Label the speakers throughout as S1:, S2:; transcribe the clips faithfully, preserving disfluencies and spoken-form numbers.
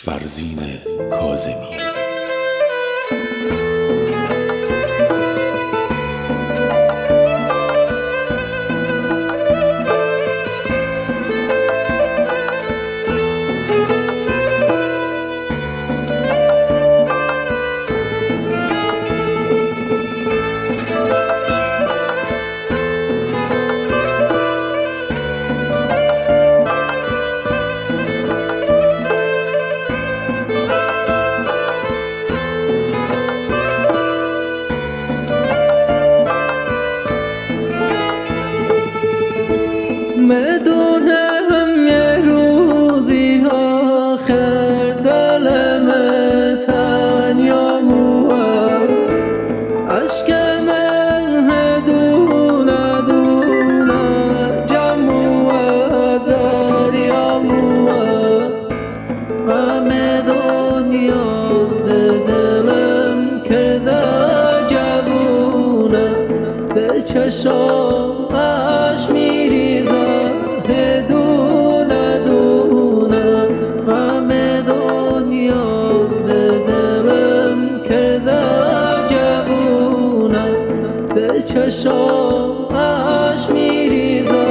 S1: فرزین کاظمی.
S2: میدونم یه روزی آخر دلم تنیا موه، عشق من دونه دونه جمعه دریا موه. همه دنیا دلم کرده جوونه، به چشمش میریزه دونه دونه. همه دنیا دلم کرده جوونه، به چشمش میریزه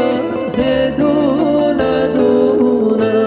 S2: دونه دونه.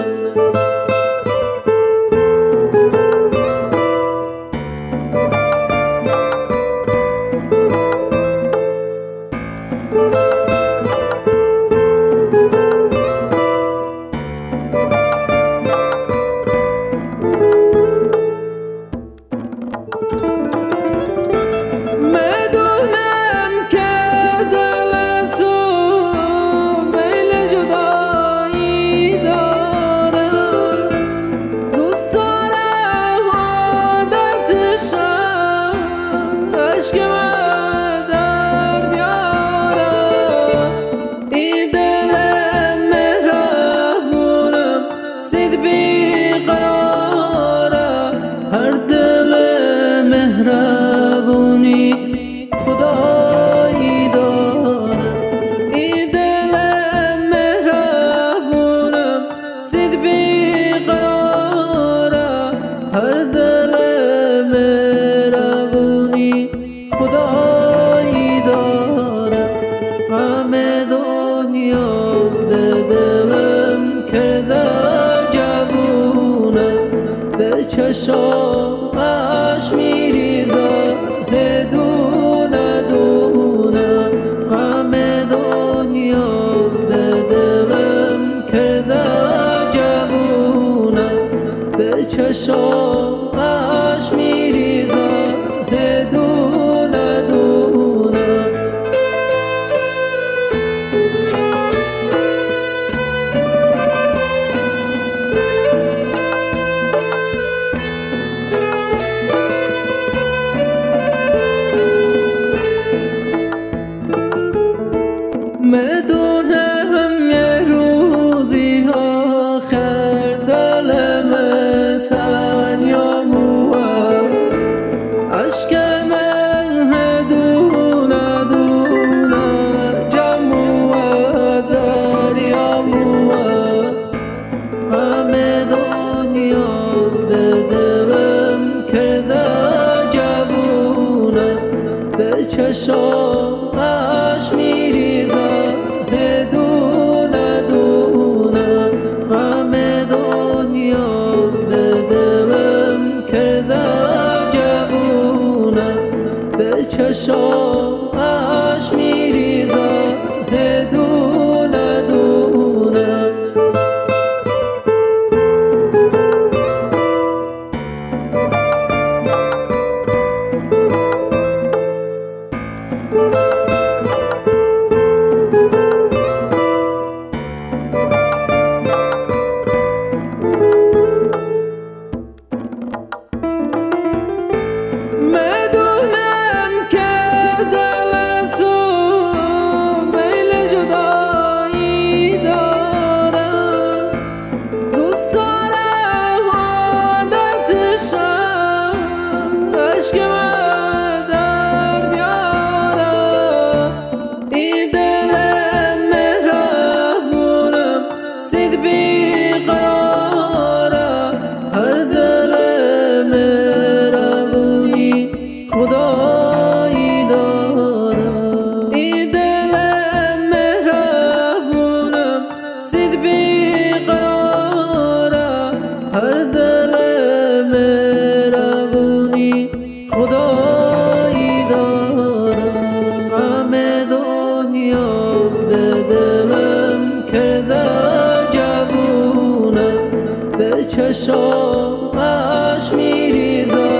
S2: مهربونی خدایی داره، این دل مهربونم سید بیقراره. هر دل مهربونی خدایی داره. همه دنیا دلم کرده جوونه، به چشمش میریزه دونه دونه. همه دنیا دلم کرده جوونه، به چشمش میریزه دونه دونه. میدونم یه روزی آخر دلم تنیا موه، عشق من دونه دونه جمعه دریا موه. همه دنیا دلم کرده جوونه، به چشمش میریزه دونه دونه. همه دنیا دلم کرده جوونه، به چشمش میریزه دونه دونه. هر دل مهربونی خدایی دارم. غم دنیا به دلم کرده جوونم، به چشامش میریزم